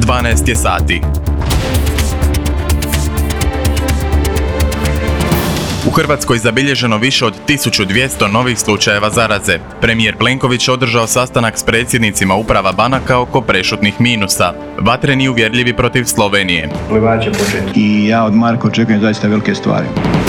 12 je sati. U Hrvatskoj zabilježeno više od 1200 novih slučajeva zaraze. Premijer Plenković održao sastanak s predsjednicima uprava banaka oko prešutnih minusa. Vatreni i uvjerljivi protiv Slovenije. I ja od Marka očekujem zaista velike stvari.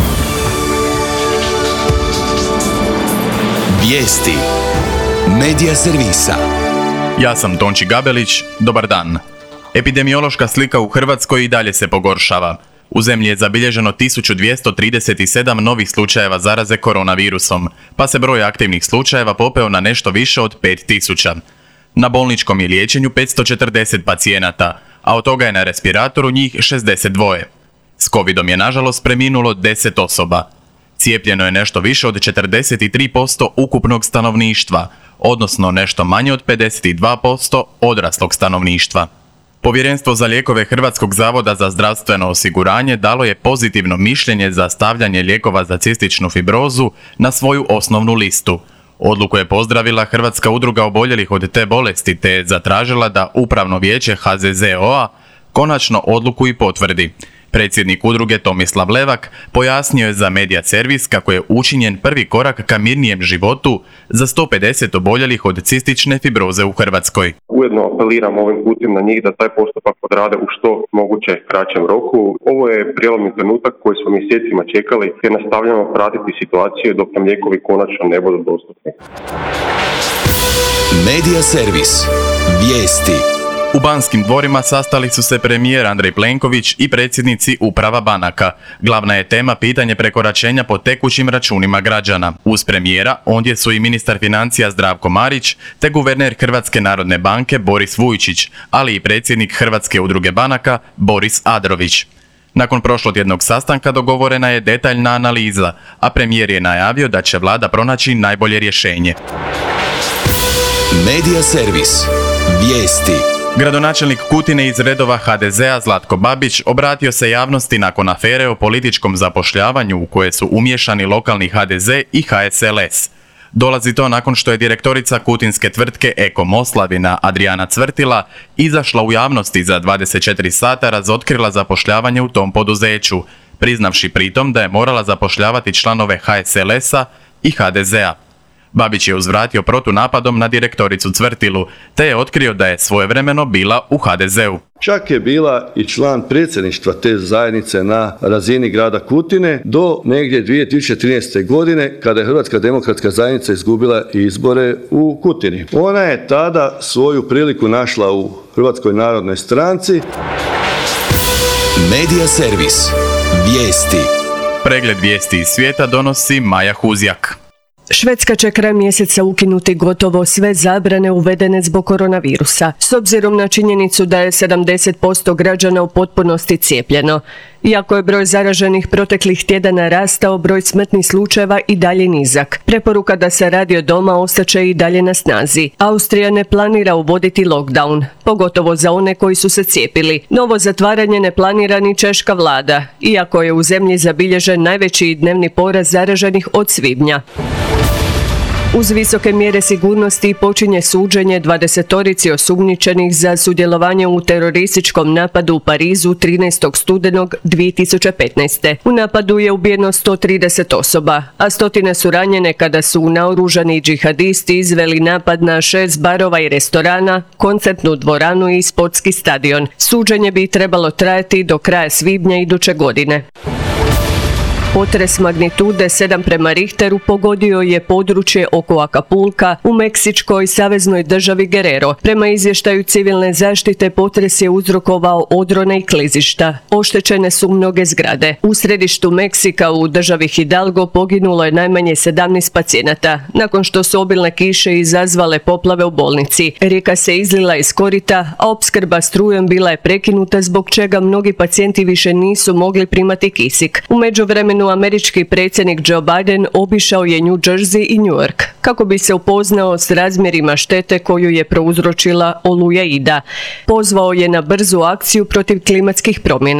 Vijesti Medija servisa. Ja sam Tonči Gabelić, dobar dan. Epidemiološka slika u Hrvatskoj i dalje se pogoršava. U zemlji je zabilježeno 1237 novih slučajeva zaraze koronavirusom, pa se broj aktivnih slučajeva popeo na nešto više od 5000. Na bolničkom je liječenju 540 pacijenata, a od toga je na respiratoru njih 62. S covidom je nažalost preminulo 10 osoba. Cijepljeno je nešto više od 43% ukupnog stanovništva, odnosno nešto manje od 52% odraslog stanovništva. Povjerenstvo za lijekove Hrvatskog zavoda za zdravstveno osiguranje dalo je pozitivno mišljenje za stavljanje lijekova za cističnu fibrozu na svoju osnovnu listu. Odluku je pozdravila Hrvatska udruga oboljelih od te bolesti te je zatražila da Upravno vijeće HZZO-a konačno odluku i potvrdi. Predsjednik udruge Tomislav Levak pojasnio je za Medija servis kako je učinjen prvi korak ka mirnijem životu za 150 oboljelih od cistične fibroze u Hrvatskoj. Ujedno apeliram ovim putem na njih da taj postupak odrade u što moguće kraćem roku. Ovo je prijelomni trenutak koji smo mjesecima čekali jer nastavljamo pratiti situaciju dok nam lijekovi konačno ne budu dostupni. Medija servis. Vijesti. U Banskim dvorima sastali su se premijer Andrej Plenković i predsjednici uprava banaka. Glavna je tema pitanje prekoračenja po tekućim računima građana. Uz premijera ondje su i ministar financija Zdravko Marić te guverner Hrvatske narodne banke Boris Vujčić, ali i predsjednik Hrvatske udruge banaka Boris Adrović. Nakon prošlotjednog sastanka dogovorena je detaljna analiza, a premijer je najavio da će vlada pronaći najbolje rješenje. Medija servis. Vijesti. Gradonačelnik Kutine iz redova HDZ-a Zlatko Babić obratio se javnosti nakon afere o političkom zapošljavanju u koje su umiješani lokalni HDZ i HSLS. Dolazi to nakon što je direktorica kutinske tvrtke Eko Moslavina Adriana Cvrtila izašla u javnosti za 24 sata razotkrila zapošljavanje u tom poduzeću, priznavši pritom da je morala zapošljavati članove HSLS-a i HDZ-a. Babić je uzvratio protunapadom na direktoricu Cvrtilu, te je otkrio da je svojevremeno bila u HDZ-u. Čak je bila i član predsjedništva te zajednice na razini grada Kutine do negdje 2013. godine kada je Hrvatska demokratska zajednica izgubila izbore u Kutini. Ona je tada svoju priliku našla u Hrvatskoj narodnoj stranci. Medija servis. Vijesti. Pregled vijesti iz svijeta donosi Maja Huzjak. Švedska će krajem mjeseca ukinuti gotovo sve zabrane uvedene zbog koronavirusa, s obzirom na činjenicu da je 70% građana u potpunosti cijepljeno. Iako je broj zaraženih proteklih tjedana rastao, broj smrtnih slučajeva i dalje nizak. Preporuka da se radi od doma ostaće i dalje na snazi. Austrija ne planira uvoditi lockdown, pogotovo za one koji su se cijepili. Novo zatvaranje ne planira ni češka vlada, iako je u zemlji zabilježen najveći dnevni porast zaraženih od svibnja. Uz visoke mjere sigurnosti počinje suđenje 20 osumnjičenih za sudjelovanje u terorističkom napadu u Parizu 13. studenog 2015. U napadu je ubijeno 130 osoba, a stotine su ranjene kada su naoružani džihadisti izveli napad na 6 barova i restorana, koncertnu dvoranu i sportski stadion. Suđenje bi trebalo trajati do kraja svibnja iduće godine. Potres magnitude 7 prema Richteru pogodio je područje oko Acapulca u meksičkoj saveznoj državi Guerrero. Prema izvještaju civilne zaštite potres je uzrokovao odrone i klizišta. Oštećene su mnoge zgrade. U središtu Meksika u državi Hidalgo poginulo je najmanje 17 pacijenata, nakon što su obilne kiše izazvale poplave u bolnici. Rijeka se izlila iz korita, a opskrba strujom bila je prekinuta zbog čega mnogi pacijenti više nisu mogli primati kisik. U međuvremenu američki predsjednik Joe Biden obišao je New Jersey i New York kako bi se upoznao s razmjerima štete koju je prouzročila oluja Ida. Pozvao je na brzu akciju protiv klimatskih promjena.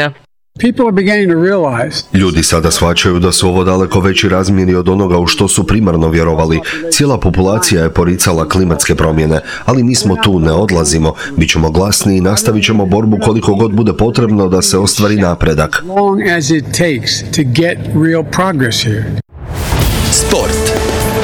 Ljudi sada shvaćaju da su ovo daleko veći razmjeri od onoga u što su primarno vjerovali. Cijela populacija je poricala klimatske promjene, ali mi smo tu, ne odlazimo. Bićemo glasni i nastavit ćemo borbu koliko god bude potrebno da se ostvari napredak. Sport.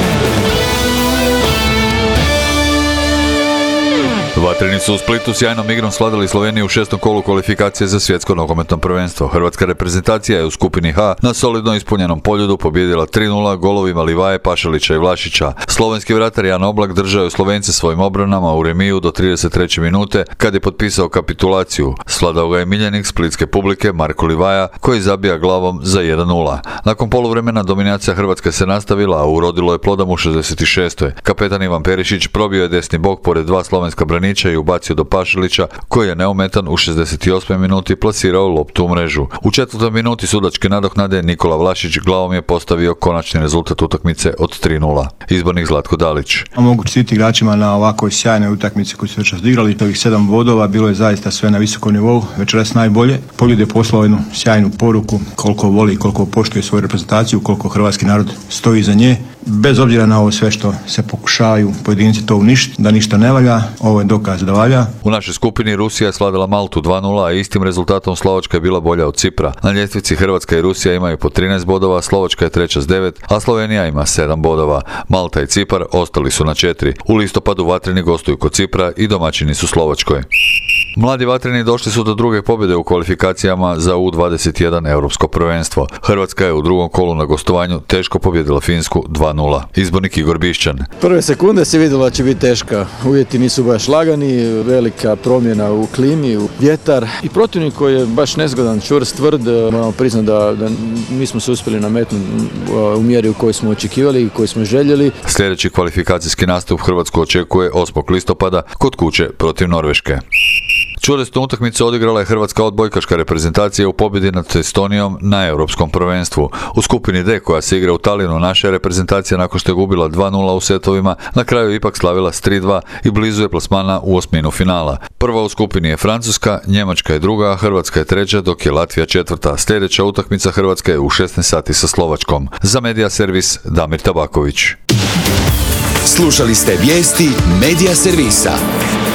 Vatreni su u Splitu sjajnom igrom svladali Sloveniju u 6. kolu kvalifikacije za svjetsko nogometno prvenstvo. Hrvatska reprezentacija je u skupini H na solidno ispunjenom Poljudu pobijedila 3:0 golovima Livaje, Pašalića i Vlašića. Slovenski vratar Jan Oblak držao je Slovence svojim obranama u remiju do 33. minute kad je potpisao kapitulaciju. Svladao ga je miljenik splitske publike Marko Livaja koji zabija glavom za 1:0. Nakon poluvremena dominacija Hrvatske se nastavila, a urodilo je plodom u 66. Kapetan Ivan Perišić probio je desni bok pored dva slovenska braniča i ubacio do Pašalića, koji je neometan u 68. minuti plasirao loptu u mrežu. U 4. minuti sudačke nadoknade Nikola Vlašić glavom je postavio konačni rezultat utakmice od 3:0. Izbornik Zlatko Dalić. Mogu čestitati igračima na ovakvoj sjajnoj utakmici koju su večeras odigrali. Ovih 7 bodova bilo je zaista sve na visokom nivou. Večeras najbolje. Poljud je poslao jednu sjajnu poruku koliko voli, koliko poštuje svoju reprezentaciju, koliko hrvatski narod stoji za nje. Bez obzira na ovo sve što se pokušavaju pojedinci to uništiti, da ništa ne valja, ovo je dokaz da valja. U našoj skupini Rusija je svladala Maltu 2:0, a istim rezultatom Slovačka je bila bolja od Cipra. Na ljestvici Hrvatska i Rusija imaju po 13 bodova, Slovačka je treća s 9, a Slovenija ima 7 bodova. Malta i Cipar ostali su na 4. U listopadu Vatreni gostuju kod Cipra i domaćini su Slovačkoj. Mladi Vatreni došli su do druge pobjede u kvalifikacijama za U21 europsko prvenstvo. Hrvatska je u drugom kolu na gostovanju teško pobjedila Finsku 2:0. Izbornik Igor Bišćan. Prve sekunde se vidjelo da će biti teška. Uvjeti nisu baš lagani, velika promjena u klimi, u vjetar i protivnik koji je baš nezgodan, čvrst, tvrd. Moramo priznati da nismo se uspjeli nametnuti u mjeri u kojoj smo očekivali i koju smo željeli. Sljedeći kvalifikacijski nastup Hrvatsku očekuje 8. listopada kod kuće protiv Norveške. Čudesnu utakmicu odigrala je hrvatska odbojkaška reprezentacija u pobjedi nad Estonijom na europskom prvenstvu. U skupini D koja se igra u Talinu, naša reprezentacija nakon što je gubila 2:0 u setovima, na kraju ipak slavila s 3:2 i blizu je plasmana u osminu finala. Prva u skupini je Francuska, Njemačka je druga, a Hrvatska je treća, dok je Latvija četvrta. Sljedeća utakmica Hrvatske je u 16 sati sa Slovačkom. Za Media Servis Damir Tabaković. Slušali ste vijesti Media Servisa.